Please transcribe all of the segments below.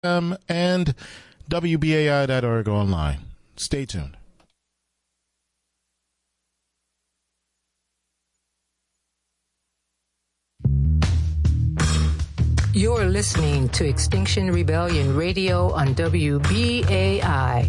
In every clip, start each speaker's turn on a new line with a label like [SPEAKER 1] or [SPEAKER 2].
[SPEAKER 1] and WBAI.org online. Stay tuned.
[SPEAKER 2] You're listening to Extinction Rebellion Radio on WBAI.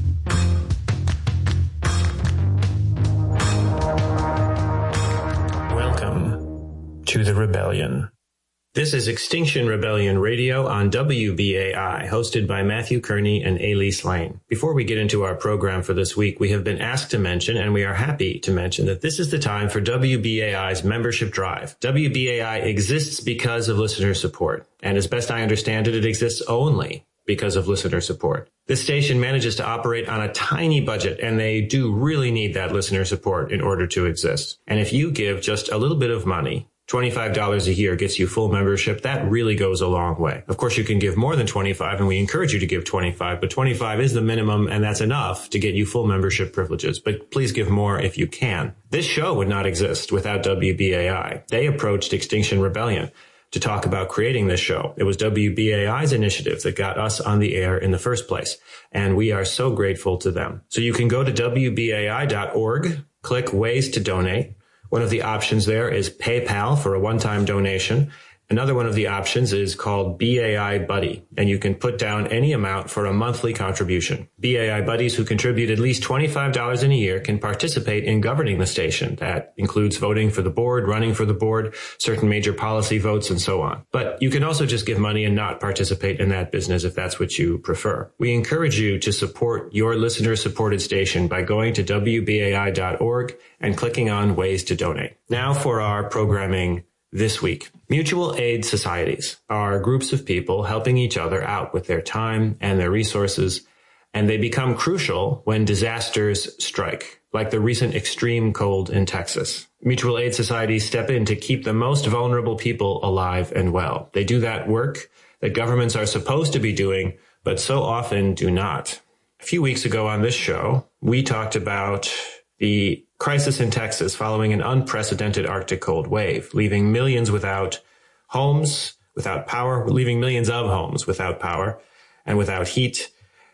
[SPEAKER 3] Welcome to the Rebellion. This is Extinction Rebellion Radio on WBAI, hosted by Matthew Kearney and Elise Lane. Before we get into our program for this week, we have been asked to mention, and we are happy to mention, that this is the time for WBAI's membership drive. WBAI exists because of listener support, and as best I understand it, it exists only because of listener support. This station manages to operate on a tiny budget, and they do really need that listener support in order to exist. And if you give just a little bit of money, $25 a year gets you full membership. That really goes a long way. Of course, you can give more than 25, and we encourage you to give 25, but 25 is the minimum, and that's enough to get you full membership privileges. But please give more if you can. This show would not exist without WBAI. They approached Extinction Rebellion to talk about creating this show. It was WBAI's initiative that got us on the air in the first place, and we are so grateful to them. So you can go to WBAI.org, click Ways to Donate. One of the options there is PayPal for a one-time donation. Another one of the options is called BAI Buddy, and you can put down any amount for a monthly contribution. BAI Buddies who contribute at least $25 in a year can participate in governing the station. That includes voting for the board, running for the board, certain major policy votes, and so on. But you can also just give money and not participate in that business if that's what you prefer. We encourage you to support your listener-supported station by going to WBAI.org and clicking on Ways to Donate. Now for our programming this week. Mutual aid societies are groups of people helping each other out with their time and their resources, and they become crucial when disasters strike, like the recent extreme cold in Texas. Mutual aid societies step in to keep the most vulnerable people alive and well. They do that work that governments are supposed to be doing, but so often do not. A few weeks ago on this show, we talked about the crisis in Texas following an unprecedented Arctic cold wave, leaving millions without homes, without power, leaving millions of homes without power and without heat,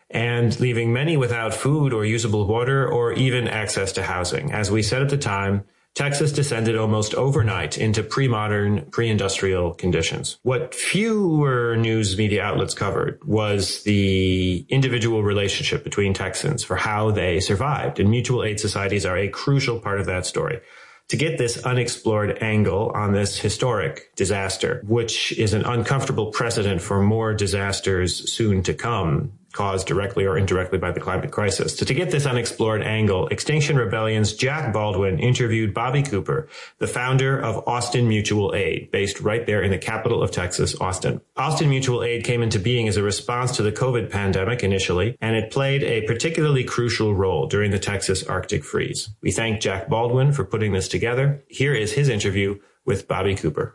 [SPEAKER 3] and leaving many without food or usable water or even access to housing. As we said at the time, Texas descended almost overnight into pre-modern, pre-industrial conditions. What fewer news media outlets covered was the individual relationship between Texans for how they survived, and mutual aid societies are a crucial part of that story. To get this unexplored angle on this historic disaster, which is an uncomfortable precedent for more disasters soon to come, caused directly or indirectly by the climate crisis. So to get this unexplored angle, Extinction Rebellion's Jack Baldwin interviewed Bobby Cooper, the founder of Austin Mutual Aid, based right there in the capital of Texas, Austin. Austin Mutual Aid came into being as a response to the COVID pandemic initially, and it played a particularly crucial role during the Texas Arctic freeze. We thank Jack Baldwin for putting this together. Here is his interview with Bobby Cooper.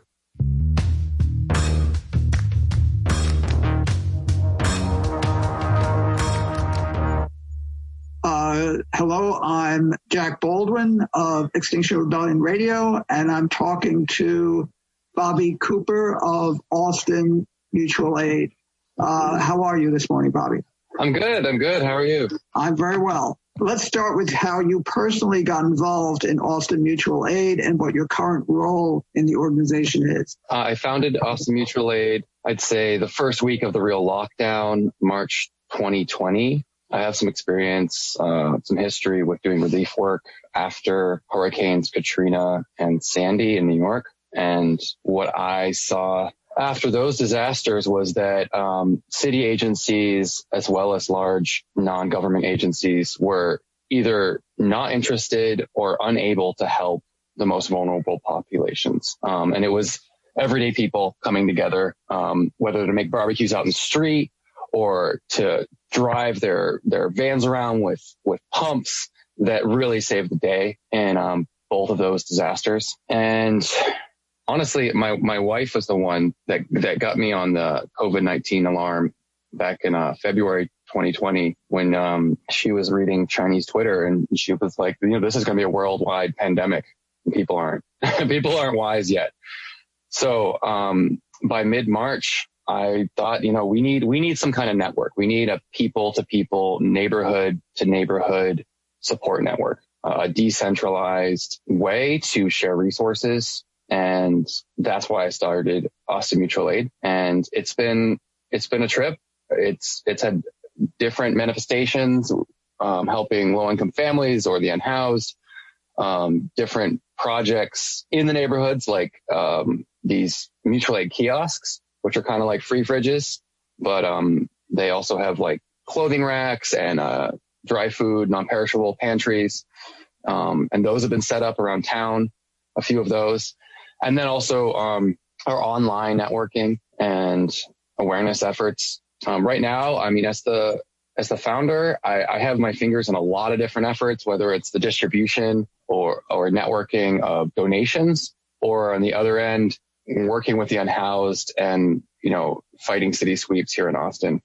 [SPEAKER 4] Hello, I'm Jack Baldwin of Extinction Rebellion Radio, and I'm talking to Bobby Cooper of Austin Mutual Aid. How are you this morning, Bobby?
[SPEAKER 5] I'm good. How are you?
[SPEAKER 4] I'm very well. Let's start with how you personally got involved in Austin Mutual Aid and what your current role in the organization is.
[SPEAKER 5] I founded Austin Mutual Aid, I'd say the first week of the real lockdown, March 2020. I have some experience, some history with doing relief work after Hurricanes Katrina and Sandy in New York. And what I saw after those disasters was that city agencies, as well as large non-government agencies, were either not interested or unable to help the most vulnerable populations. And it was everyday people coming together, whether to make barbecues out in the street or to drive their vans around with pumps, that really saved the day in both of those disasters. And honestly, my wife was the one that got me on the COVID-19 alarm back in February 2020 when she was reading Chinese Twitter, and she was like, this is going to be a worldwide pandemic. And people aren't wise yet. So by mid-March, I thought, we need some kind of network. We need a people to people, neighborhood to neighborhood support network, a decentralized way to share resources. And that's why I started Austin Mutual Aid. And it's been a trip. It's had different manifestations, helping low income families or the unhoused, different projects in the neighborhoods, like, these mutual aid kiosks, which are kind of like free fridges, but, they also have like clothing racks and, dry food, non-perishable pantries. And those have been set up around town, a few of those. And then also, our online networking and awareness efforts. Right now, I mean, as the founder, I have my fingers in a lot of different efforts, whether it's the distribution or networking of donations, or on the other end, working with the unhoused and, fighting city sweeps here in Austin.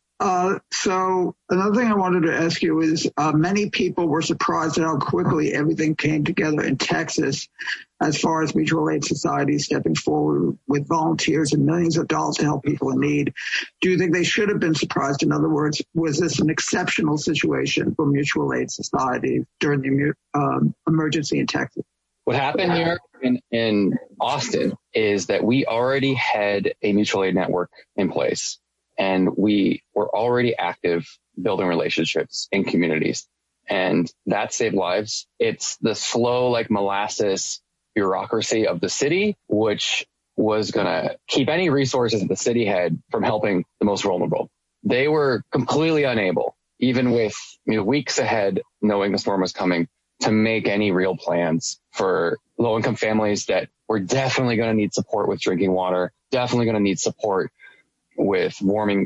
[SPEAKER 4] So another thing I wanted to ask you is, many people were surprised at how quickly everything came together in Texas as far as mutual aid societies stepping forward with volunteers and millions of dollars to help people in need. Do you think they should have been surprised? In other words, was this an exceptional situation for mutual aid society during the emergency in Texas?
[SPEAKER 5] What happened here in Austin is that we already had a mutual aid network in place. And we were already active building relationships in communities, and that saved lives. It's the slow, like molasses bureaucracy of the city, which was going to keep any resources that the city had from helping the most vulnerable. They were completely unable, even with weeks ahead, knowing the storm was coming, to make any real plans for low-income families that were definitely going to need support with drinking water, definitely going to need support with warming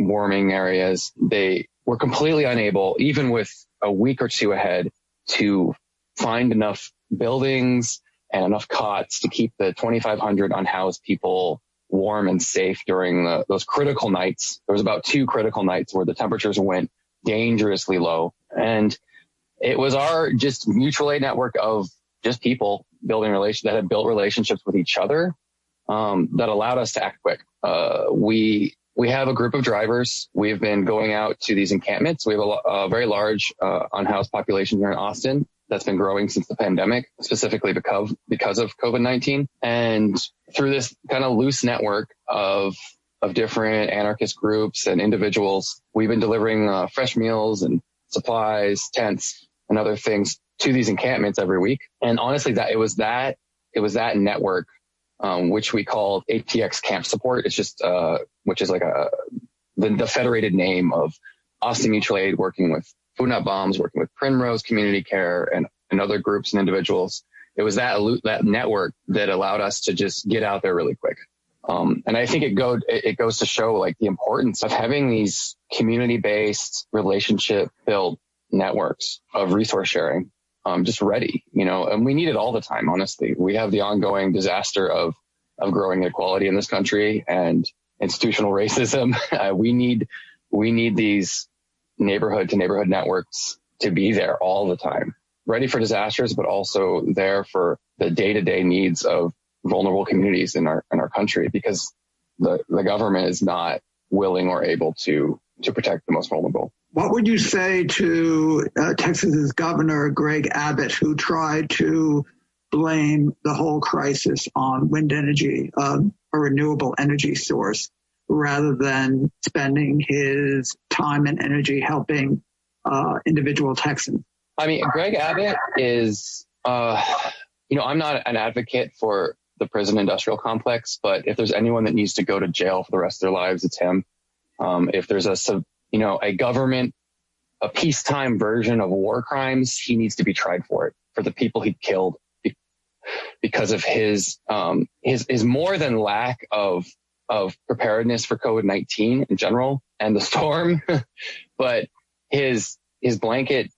[SPEAKER 5] areas. They were completely unable, even with a week or two ahead, to find enough buildings and enough cots to keep the 2,500 unhoused people warm and safe during those critical nights. There was about 2 critical nights where the temperatures went dangerously low. And it was our just mutual aid network of just people building that had built relationships with each other, that allowed us to act quick. We have a group of drivers. We've been going out to these encampments. We have a very large unhoused population here in Austin that's been growing since the pandemic, specifically because of COVID-19. And through this kind of loose network of different anarchist groups and individuals, we've been delivering fresh meals and supplies, tents, and other things to these encampments every week. And honestly, it was that network, which we called ATX Camp Support. It's just, which is like the federated name of Austin Mutual Aid, working with Food Not Bombs, working with Primrose Community Care and other groups and individuals. It was that network that allowed us to just get out there really quick. And I think it goes to show like the importance of having these community-based, relationship-built networks of resource sharing, just ready, and we need it all the time. Honestly, we have the ongoing disaster of growing inequality in this country and institutional racism. We need these neighborhood to neighborhood networks to be there all the time, ready for disasters, but also there for the day-to-day needs of vulnerable communities in our country, because the government is not willing or able to protect the most vulnerable.
[SPEAKER 4] What would you say to Texas's Governor Greg Abbott, who tried to blame the whole crisis on wind energy, a renewable energy source, rather than spending his time and energy helping individual Texans?
[SPEAKER 5] I mean, Greg Abbott is, I'm not an advocate for the prison industrial complex, but if there's anyone that needs to go to jail for the rest of their lives, it's him. If there's a government, a peacetime version of war crimes, he needs to be tried for it, for the people he killed, because of his more than lack of preparedness for COVID-19 in general and the storm, but his blanket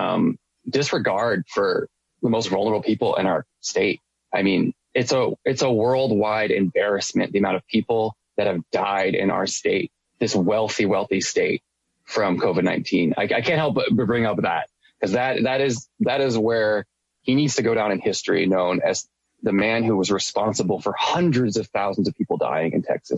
[SPEAKER 5] disregard for the most vulnerable people in our state. I mean, it's a worldwide embarrassment, the amount of people that have died in our state, this wealthy state, from COVID-19. I can't help but bring up that, because that is where he needs to go down in history, known as the man who was responsible for hundreds of thousands of people dying in Texas.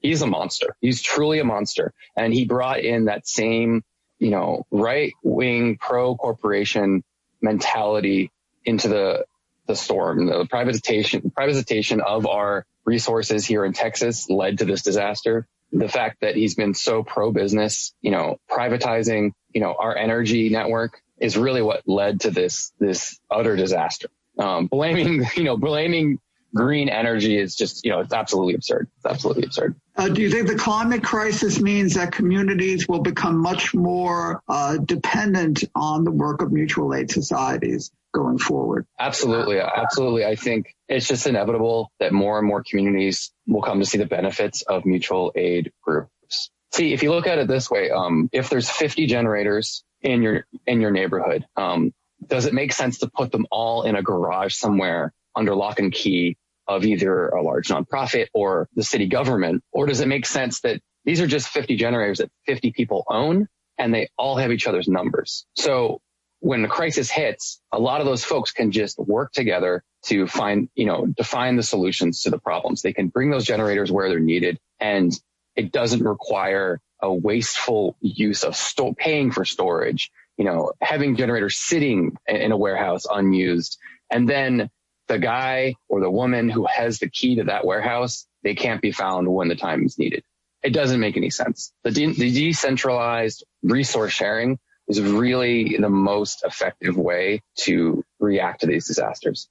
[SPEAKER 5] he's a monster. He's truly a monster. And he brought in that same, right-wing pro-corporation mentality into the storm. The privatization of our resources here in Texas led to this disaster. The fact that he's been so pro-business, privatizing, our energy network is really what led to this utter disaster. Blaming green energy is just, it's absolutely absurd. It's absolutely absurd.
[SPEAKER 4] Do you think the climate crisis means that communities will become much more dependent on the work of mutual aid societies going forward?
[SPEAKER 5] Absolutely. Absolutely. I think it's just inevitable that more and more communities will come to see the benefits of mutual aid groups. See, if you look at it this way, if there's 50 generators in your neighborhood, does it make sense to put them all in a garage somewhere under lock and key of either a large nonprofit or the city government? Or does it make sense that these are just 50 generators that 50 people own and they all have each other's numbers? So when the crisis hits, a lot of those folks can just work together to find the solutions to the problems. They can bring those generators where they're needed, and it doesn't require a wasteful use of paying for storage, having generators sitting in a warehouse unused, and then the guy or the woman who has the key to that warehouse, they can't be found when the time is needed. It doesn't make any sense. The decentralized resource sharing is really the most effective way to react to these disasters.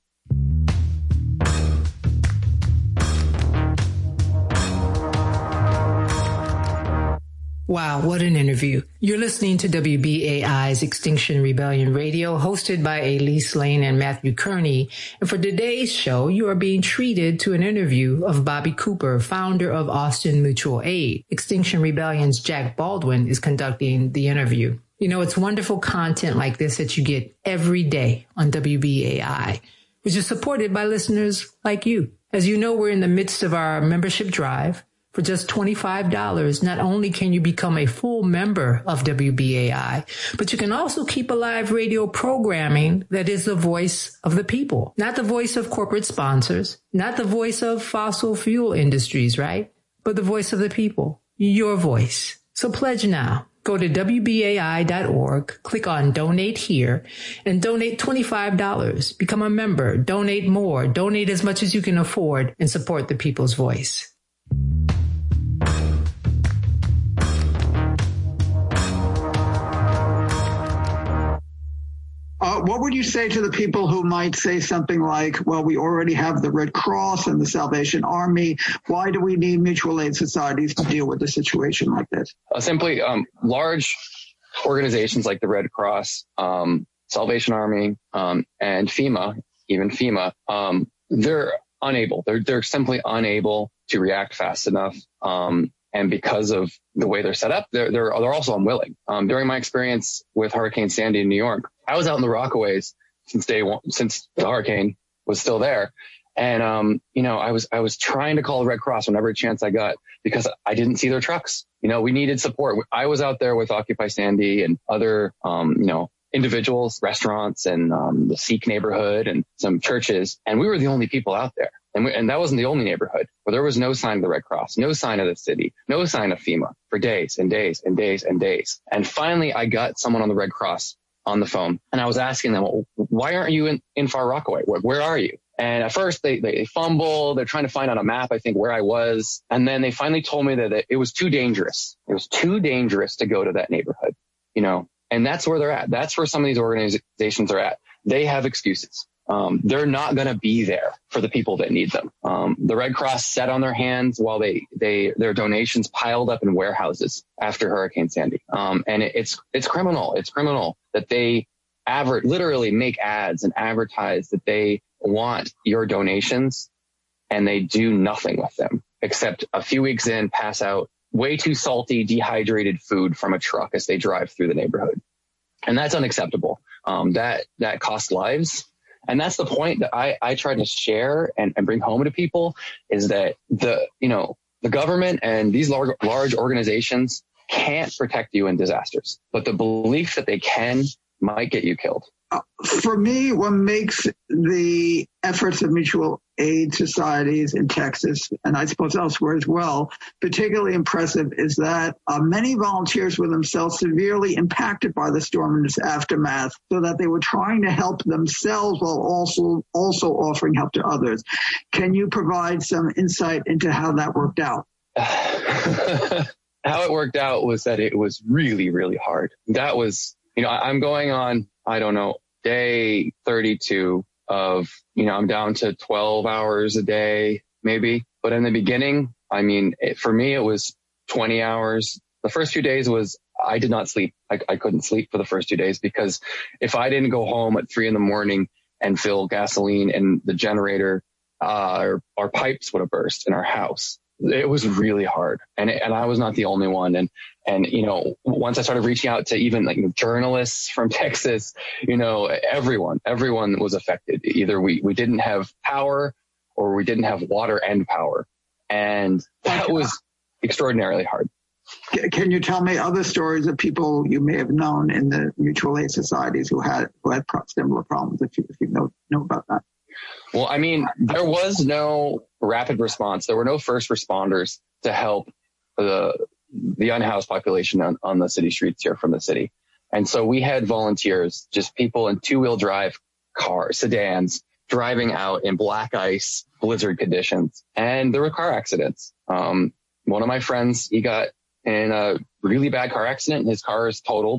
[SPEAKER 2] Wow, what an interview. You're listening to WBAI's Extinction Rebellion Radio, hosted by Elise Lane and Matthew Kearney. And for today's show, you are being treated to an interview of Bobby Cooper, founder of Austin Mutual Aid. Extinction Rebellion's Jack Baldwin is conducting the interview. It's wonderful content like this that you get every day on WBAI, which is supported by listeners like you. As you know, we're in the midst of our membership drive. For just $25, not only can you become a full member of WBAI, but you can also keep alive radio programming that is the voice of the people, not the voice of corporate sponsors, not the voice of fossil fuel industries, right? But the voice of the people, your voice. So pledge now. Go to WBAI.org, click on Donate Here, and donate $25. Become a member, donate more, donate as much as you can afford, and support the people's voice.
[SPEAKER 4] What would you say to the people who might say something like, well, we already have the Red Cross and the Salvation Army. Why do we need mutual aid societies to deal with a situation like this?
[SPEAKER 5] Simply, large organizations like the Red Cross, Salvation Army, and FEMA, they're unable. They're simply unable to react fast enough. And because of the way they're set up, they're also unwilling. During my experience with Hurricane Sandy in New York, I was out in the Rockaways since day one, since the hurricane was still there. And, I was trying to call the Red Cross whenever chance I got because I didn't see their trucks. We needed support. I was out there with Occupy Sandy and other, individuals, restaurants, and the Sikh neighborhood and some churches. And we were the only people out there. And that wasn't the only neighborhood where there was no sign of the Red Cross, no sign of the city, no sign of FEMA for days and days and days and days. And finally, I got someone on the Red Cross on the phone, and I was asking them, well, why aren't you in Far Rockaway? Where are you? And at first they fumble. They're trying to find on a map, I think, where I was. And then they finally told me that it was too dangerous. It was too dangerous to go to that neighborhood, and that's where they're at. That's where some of these organizations are at. They have excuses. They're not going to be there for the people that need them. The Red Cross sat on their hands while their donations piled up in warehouses after Hurricane Sandy. And it's criminal. It's criminal that they literally make ads and advertise that they want your donations, and they do nothing with them except a few weeks in pass out way too salty, dehydrated food from a truck as they drive through the neighborhood. And that's unacceptable. That costs lives. And that's the point that I try to share and bring home to people is that the government and these large organizations can't protect you in disasters, but the belief that they can might get you killed.
[SPEAKER 4] For me, what makes the efforts of mutual aid societies in Texas, and I suppose elsewhere as well, particularly impressive is that many volunteers were themselves severely impacted by the storm and its aftermath, so that they were trying to help themselves while also offering help to others. Can you provide some insight into how that worked out?
[SPEAKER 5] How it worked out was that it was really, really hard. That was, I'm going on, I don't know, day 32 of, I'm down to 12 hours a day, maybe. But in the beginning, for me, it was 20 hours. The first few days I did not sleep. I couldn't sleep for the first 2 days because if I didn't go home at 3 a.m. and fill gasoline in the generator, our pipes would have burst in our house. It was really hard. And I was not the only one. And once I started reaching out to even journalists from Texas, everyone was affected. Either we didn't have power or we didn't have water and power. And that was extraordinarily hard.
[SPEAKER 4] Can you tell me other stories of people you may have known in the mutual aid societies who had similar problems if you know about that?
[SPEAKER 5] Well, there was no rapid response. There were no first responders to help the unhoused population on the city streets here from the city. And so we had volunteers, just people in 2-wheel drive cars, sedans, driving out in black ice, blizzard conditions. And there were car accidents. One of my friends, he got in a really bad car accident and his car is totaled.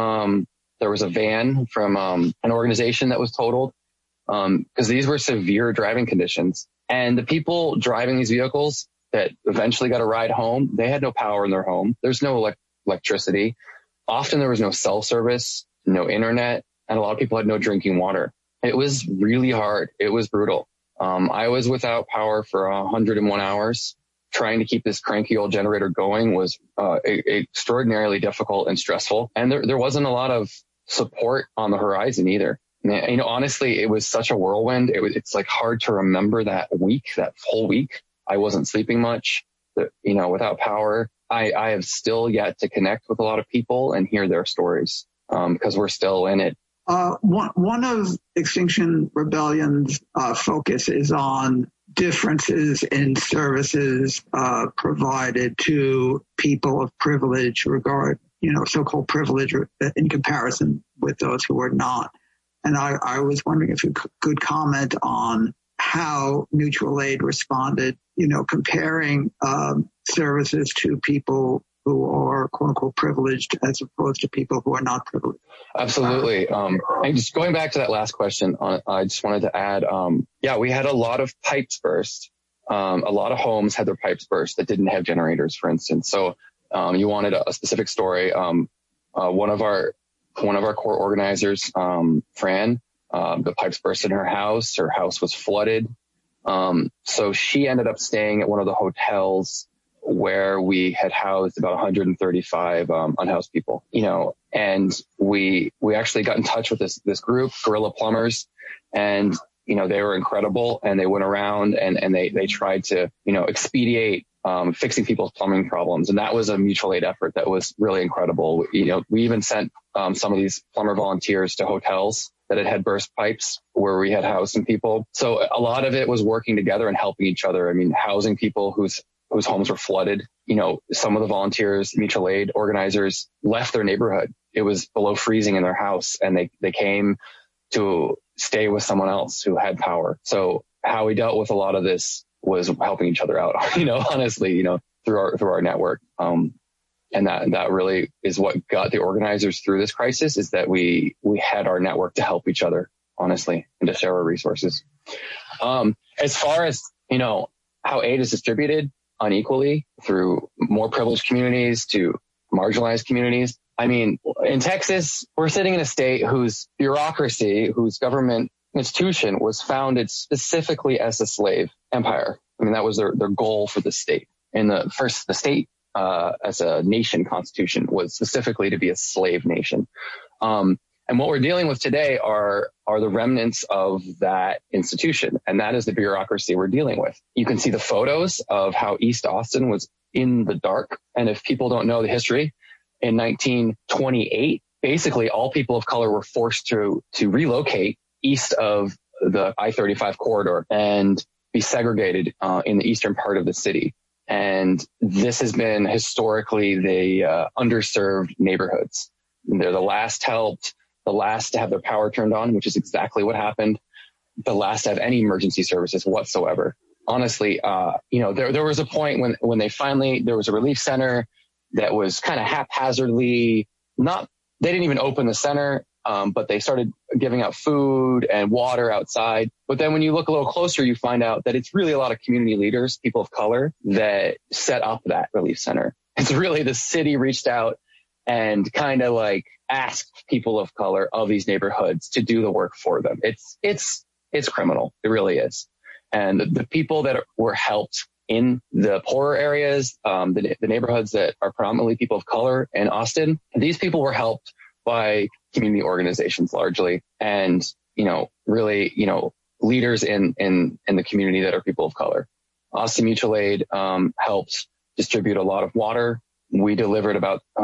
[SPEAKER 5] There was a van from an organization that was totaled. Because these were severe driving conditions. And the people driving these vehicles that eventually got a ride home, they had no power in their home. There's no electricity. Often there was no cell service, no internet, and a lot of people had no drinking water. It was really hard. It was brutal. I was without power for 101 hours. Trying to keep this cranky old generator going was extraordinarily difficult and stressful. And there wasn't a lot of support on the horizon either. Honestly, it was such a whirlwind. It's hard to remember that whole week. I wasn't sleeping much, without power. I have still yet to connect with a lot of people and hear their stories, because we're still in it.
[SPEAKER 4] One of Extinction Rebellion's focus is on differences in services provided to people of privilege so-called privilege in comparison with those who are not. And I was wondering if you could comment on how mutual aid responded, comparing services to people who are quote unquote privileged as opposed to people who are not privileged.
[SPEAKER 5] Absolutely. And just going back to that last question, I just wanted to add, we had a lot of pipes burst. A lot of homes had their pipes burst that didn't have generators, for instance. So you wanted a specific story. One of our core organizers, Fran, the pipes burst in her house. Her house was flooded. So she ended up staying at one of the hotels where we had housed about 135 unhoused people, and we actually got in touch with this group, Guerrilla Plumbers, and, they were incredible, and they went around and they tried to, expedite fixing people's plumbing problems. And that was a mutual aid effort that was really incredible. We even sent some of these plumber volunteers to hotels that had burst pipes where we had housed some people. So a lot of it was working together and helping each other. Housing people whose homes were flooded. Some of the volunteers, mutual aid organizers left their neighborhood. It was below freezing in their house, and they came to stay with someone else who had power. So how we dealt with a lot of this was helping each other out, honestly, through our network. And that really is what got the organizers through this crisis, is that we had our network to help each other, honestly, and to share our resources. As far as, how aid is distributed unequally through more privileged communities to marginalized communities. In Texas, we're sitting in a state whose bureaucracy, whose government institution was founded specifically as a slave empire. That was their goal for the state. And the state as a nation constitution was specifically to be a slave nation. And what we're dealing with today are the remnants of that institution. And that is the bureaucracy we're dealing with. You can see the photos of how East Austin was in the dark. And if people don't know the history, in 1928, basically all people of color were forced to relocate east of the I-35 corridor and be segregated in the eastern part of the city. And this has been historically the underserved neighborhoods. They're the last helped, the last to have their power turned on, which is exactly what happened, the last to have any emergency services whatsoever. Honestly, there was a point when there was a relief center that was kind of haphazardly they didn't even open the center, but they started giving out food and water outside. But then when you look a little closer, you find out that it's really a lot of community leaders, people of color, that set up that relief center. It's really the city reached out and kind of like asked people of color of these neighborhoods to do the work for them. It's criminal. It really is. And the people that were helped in the poorer areas, the neighborhoods that are predominantly people of color in Austin, these people were helped by community organizations largely. And, really, leaders in the community that are people of color. Austin Mutual Aid, helped distribute a lot of water. We delivered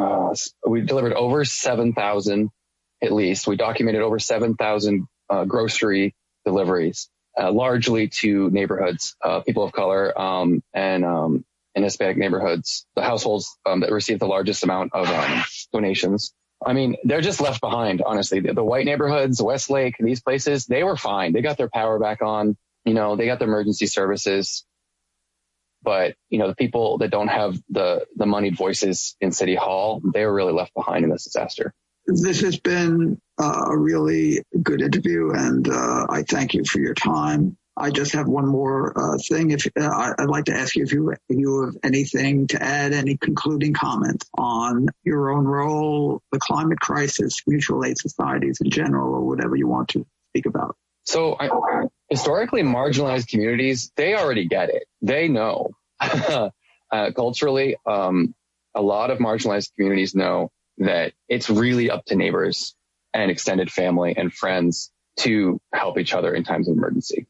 [SPEAKER 5] over 7,000, at least. We documented over 7,000, grocery deliveries. Largely to neighborhoods, people of color, and Hispanic neighborhoods, the households that receive the largest amount of donations. I mean, they're just left behind, honestly. The white neighborhoods, Westlake, these places, they were fine. They got their power back on. They got the emergency services. But, the people that don't have the moneyed voices in City Hall, they were really left behind in this disaster.
[SPEAKER 4] This has been a really good interview, and I thank you for your time. I just have one more thing. I'd like to ask you if you have anything to add, any concluding comments on your own role, the climate crisis, mutual aid societies in general, or whatever you want to speak about.
[SPEAKER 5] So historically marginalized communities, they already get it. They know. Culturally, a lot of marginalized communities know that it's really up to neighbors and extended family and friends to help each other in times of emergency.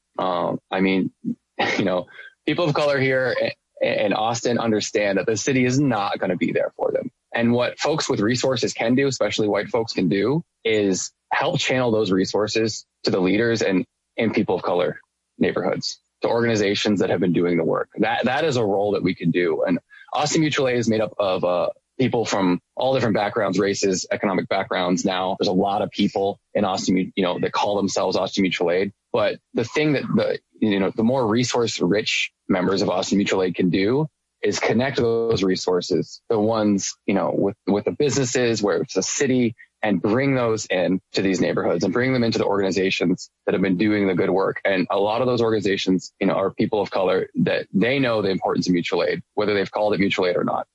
[SPEAKER 5] People of color here in Austin understand that the city is not going to be there for them. And what folks with resources can do, especially white folks can do, is help channel those resources to the leaders and people of color neighborhoods, to organizations that have been doing the work. That is a role that we can do. And Austin Mutual Aid is made up of people from all different backgrounds, races, economic backgrounds. Now there's a lot of people in Austin, that call themselves Austin Mutual Aid. But the thing that the more resource rich members of Austin Mutual Aid can do is connect those resources, the ones, with the businesses where it's a city, and bring those in to these neighborhoods and bring them into the organizations that have been doing the good work. And a lot of those organizations, are people of color that they know the importance of mutual aid, whether they've called it mutual aid or not.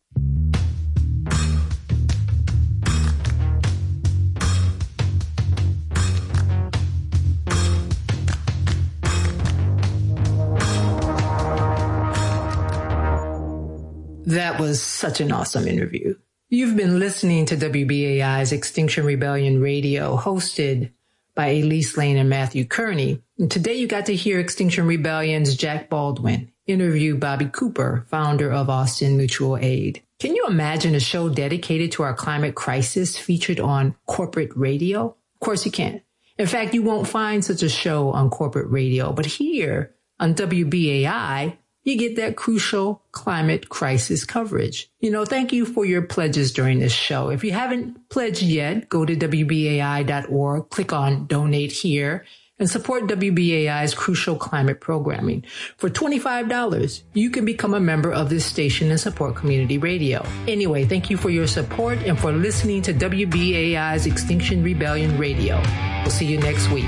[SPEAKER 2] That was such an awesome interview. You've been listening to WBAI's Extinction Rebellion Radio, hosted by Elise Lane and Matthew Kearney. And today you got to hear Extinction Rebellion's Jack Baldwin interview Bobby Cooper, founder of Austin Mutual Aid. Can you imagine a show dedicated to our climate crisis featured on corporate radio? Of course you can't. In fact, you won't find such a show on corporate radio. But here on WBAI, you get that crucial climate crisis coverage. Thank you for your pledges during this show. If you haven't pledged yet, go to WBAI.org, click on Donate Here, and support WBAI's crucial climate programming. For $25, you can become a member of this station and support community radio. Anyway, thank you for your support and for listening to WBAI's Extinction Rebellion Radio. We'll see you next week.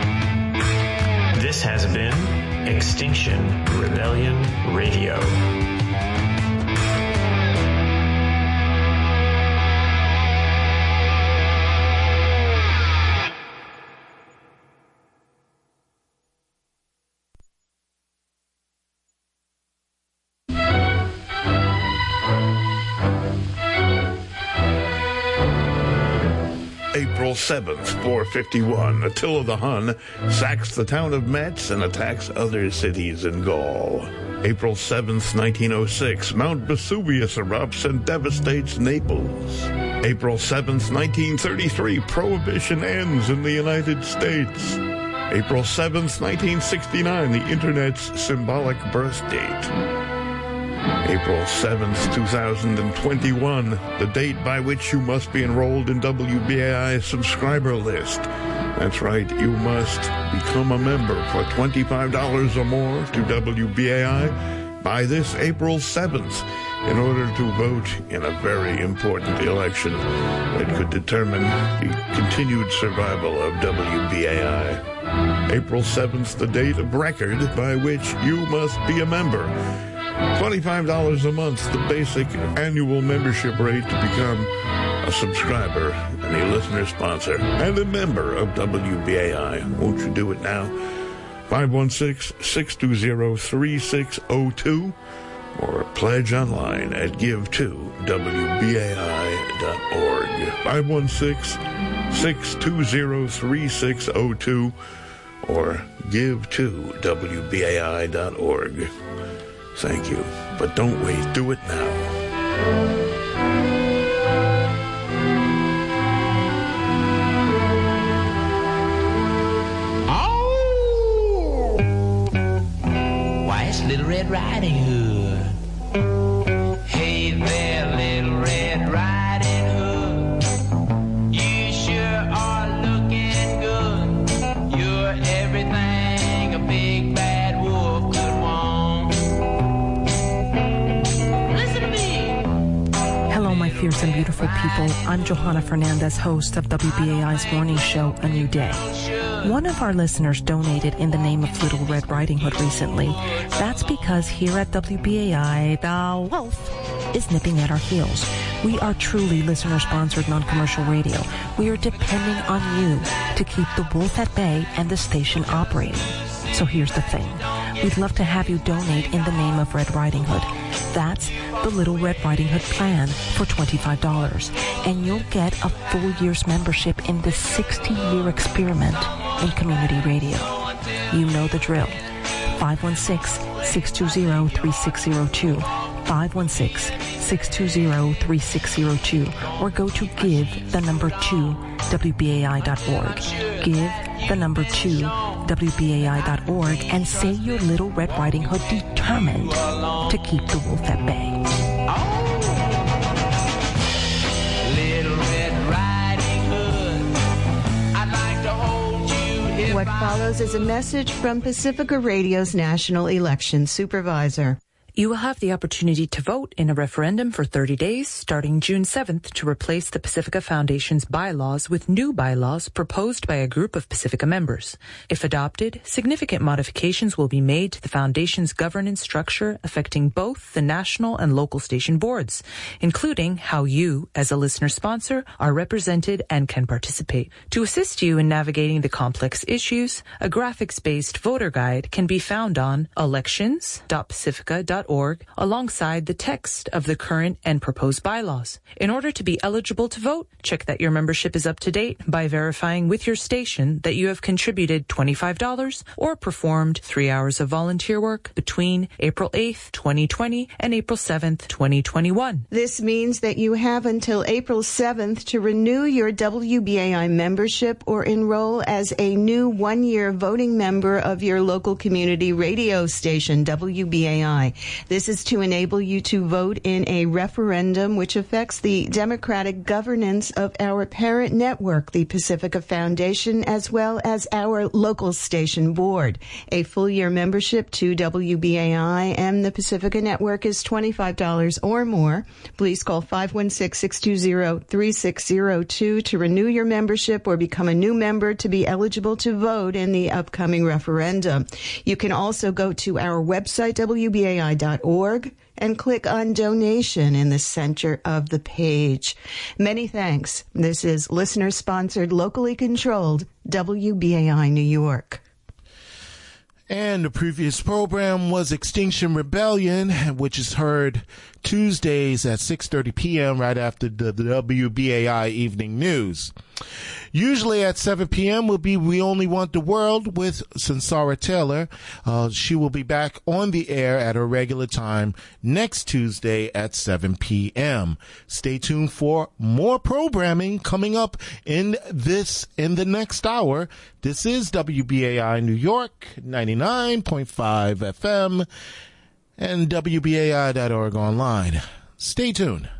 [SPEAKER 3] This has been Extinction Rebellion Radio.
[SPEAKER 6] April 7th, 451, Attila the Hun sacks the town of Metz and attacks other cities in Gaul. April 7th, 1906, Mount Vesuvius erupts and devastates Naples. April 7th, 1933, Prohibition ends in the United States. April 7th, 1969, the Internet's symbolic birth date. April 7th, 2021, the date by which you must be enrolled in WBAI's subscriber list. That's right, you must become a member for $25 or more to WBAI by this April 7th in order to vote in a very important election that could determine the continued survival of WBAI. April 7th, the date of record by which you must be a member. $25 a month, the basic annual membership rate to become a subscriber and a listener sponsor and a member of WBAI. Won't you do it now? 516-620-3602 or pledge online at give2wbai.org. 516-620-3602 or give2wbai.org. Thank you, but don't wait. Do it now.
[SPEAKER 7] Little Red Riding Hood. Hey there, Little Red Riding Hood. You sure are looking good. You're everything a big bad wolf could want. Listen to me.
[SPEAKER 8] Hello, my fierce and beautiful people. I'm Johanna Fernandez, host of WBAI's morning show, A New Day. One of our listeners donated in the name of Little Red Riding Hood recently. That's because here at WBAI, the wolf is nipping at our heels. We are truly listener-sponsored non-commercial radio. We are depending on you to keep the wolf at bay and the station operating. So here's the thing. We'd love to have you donate in the name of Red Riding Hood. That's the Little Red Riding Hood plan for $25. And you'll get a full year's membership in this 60-year experiment in community radio. You know the drill. 516-620-3602. 516-620-3602. Or go to give2wbai.org. Give2wbai.org and say your Little Red Riding Hood determined to keep the wolf at bay.
[SPEAKER 9] What follows is a message from Pacifica Radio's National Election Supervisor.
[SPEAKER 8] You will have the opportunity to vote in a referendum for 30 days starting June 7th to replace the Pacifica Foundation's bylaws with new bylaws proposed by a group of Pacifica members. If adopted, significant modifications will be made to the Foundation's governance structure affecting both the national and local station boards, including how you, as a listener sponsor, are represented and can participate. To assist you in navigating the complex issues, a graphics-based voter guide can be found on elections.pacifica.org alongside the text of the current and proposed bylaws. In order to be eligible to vote, check that your membership is up to date by verifying with your station that you have contributed $25 or performed 3 hours of volunteer work between April 8th, 2020 and April 7th, 2021.
[SPEAKER 9] This means that you have until April 7th to renew your WBAI membership or enroll as a new one-year voting member of your local community radio station, WBAI. This is to enable you to vote in a referendum which affects the democratic governance of our parent network, the Pacifica Foundation, as well as our local station board. A full-year membership to WBAI and the Pacifica Network is $25 or more. Please call 516-620-3602 to renew your membership or become a new member to be eligible to vote in the upcoming referendum. You can also go to our website, WBAI.org, and click on donation in the center of the page. Many thanks. This is listener-sponsored, locally controlled WBAI New York.
[SPEAKER 1] And the previous program was Extinction Rebellion, which is heard Tuesdays at 6:30 p.m. right after the WBAI Evening News. Usually at 7 p.m. will be We Only Want the World with Sansara Taylor. She will be back on the air at her regular time next Tuesday at 7 p.m. Stay tuned for more programming coming up in the next hour. This is WBAI New York, 99.5 FM and WBAI.org online. Stay tuned.